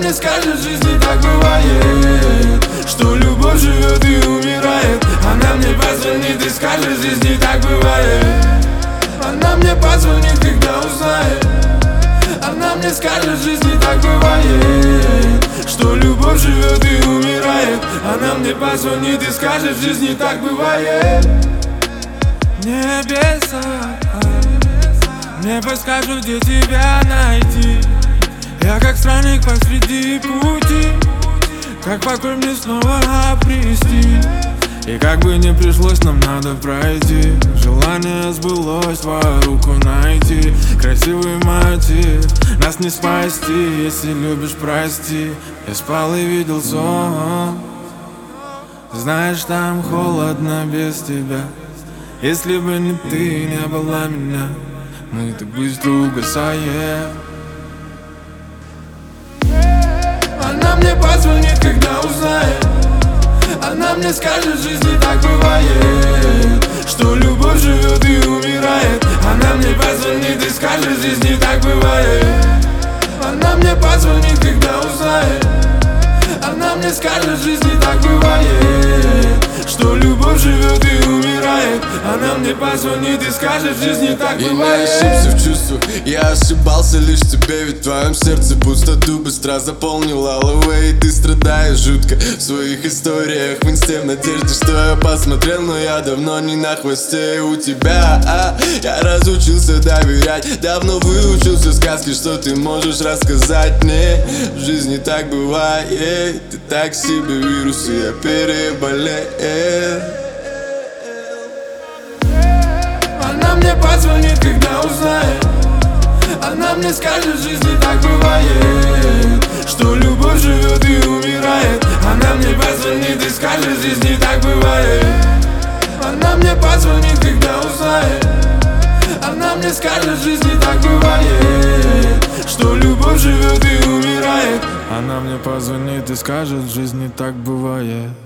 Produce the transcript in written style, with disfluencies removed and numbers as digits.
мне скажет, в жизни так бывает, что любовь живет и умирает. Она мне позвонит и скажет, в жизни так бывает. Она мне позвонит, когда узнает. Она мне скажет, в жизни так бывает, что любовь живет и умирает. Она мне позвонит и скажет, в жизни так бывает. Небеса мне подскажут, где тебя найти. Я как странник посреди пути, как покой мне снова обрести. И как бы не пришлось, нам надо пройти. Желание сбылось, твою руку найти. Красивый мотив, нас не спасти. Если любишь, прости. Я спал и видел сон. Знаешь, там холодно без тебя. Если бы не ты, не была меня, мы так быстро угасаем. Она мне позвонит, когда узнает. Она мне скажет, в жизни так бывает, что любовь живет и умирает. Она мне позвонит и скажет, в жизни так бывает. Она мне позвонит, когда узнает. Она мне скажет, в жизни так бывает, что любовь живет и умирает. Она мне позвонит и скажет, в жизни так бывает. Я не ошибся в чувствах, я ошибался лишь в тебе. Ведь в твоем сердце пустоту быстро заполнил алловей. И ты страдаешь жутко в своих историях в инсте, в надежде, что я посмотрел, но я давно не на хвосте у тебя. Я разучился доверять, давно выучился сказки, что ты можешь рассказать мне. В жизни так бывает, ты так себе вирус, и я переболел. Она мне позвонит, когда узнает. Она мне скажет, в жизни так бывает, что любовь живет и умирает. Она мне позвонит и скажет, в жизни так бывает. Она мне позвонит, когда узнает. Она мне скажет, в жизни так бывает, что любовь живет и умирает. Она мне позвонит и скажет, в жизни так бывает.